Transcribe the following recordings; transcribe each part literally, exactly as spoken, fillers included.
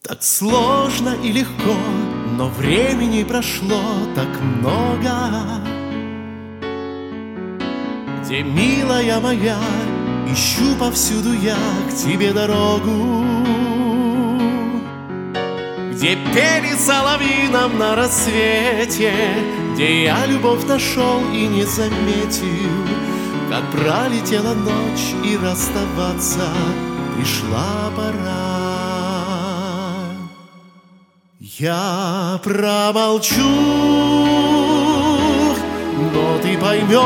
Так сложно и легко, но времени прошло так много. Где, милая моя, ищу повсюду я к тебе дорогу. Где пели соловьи нам на рассвете, где я любовь нашел и не заметил, как пролетела ночь и расставаться пришла пора. Я промолчу, но ты поймешь,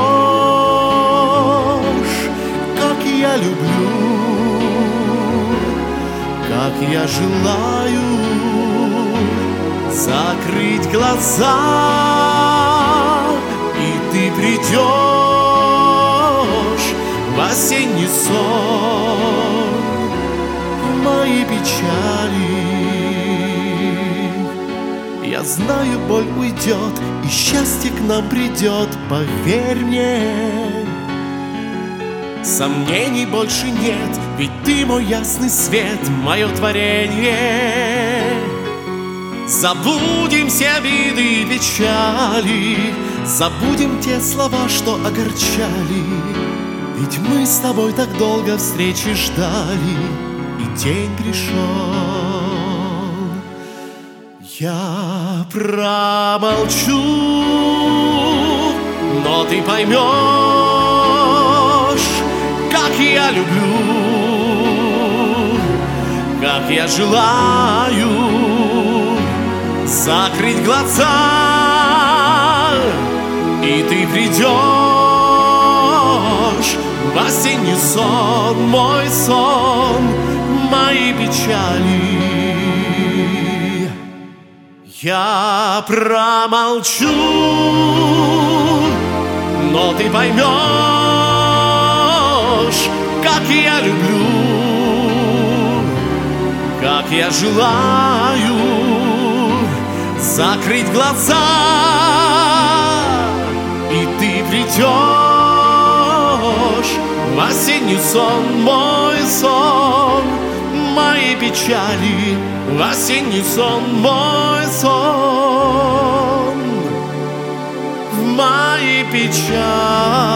как я люблю, как я желаю закрыть глаза, и ты придешь в осенний сон, в мои печали. Я знаю, боль уйдет, и счастье к нам придет, поверь мне. Сомнений больше нет, ведь ты мой ясный свет, мое творение. Забудем все обиды и печали, забудем те слова, что огорчали. Ведь мы с тобой так долго встречи ждали, и день пришел. Я промолчу, но ты поймешь, как я люблю, как я желаю закрыть глаза, и ты придешь в осенний сон, мой сон, мои печали. Я промолчу, но ты поймешь, как я люблю, как я желаю закрыть глаза, и ты придешь в осенний сон, мой сон, мои печали, в осенний сон, мой сон, в мои печали.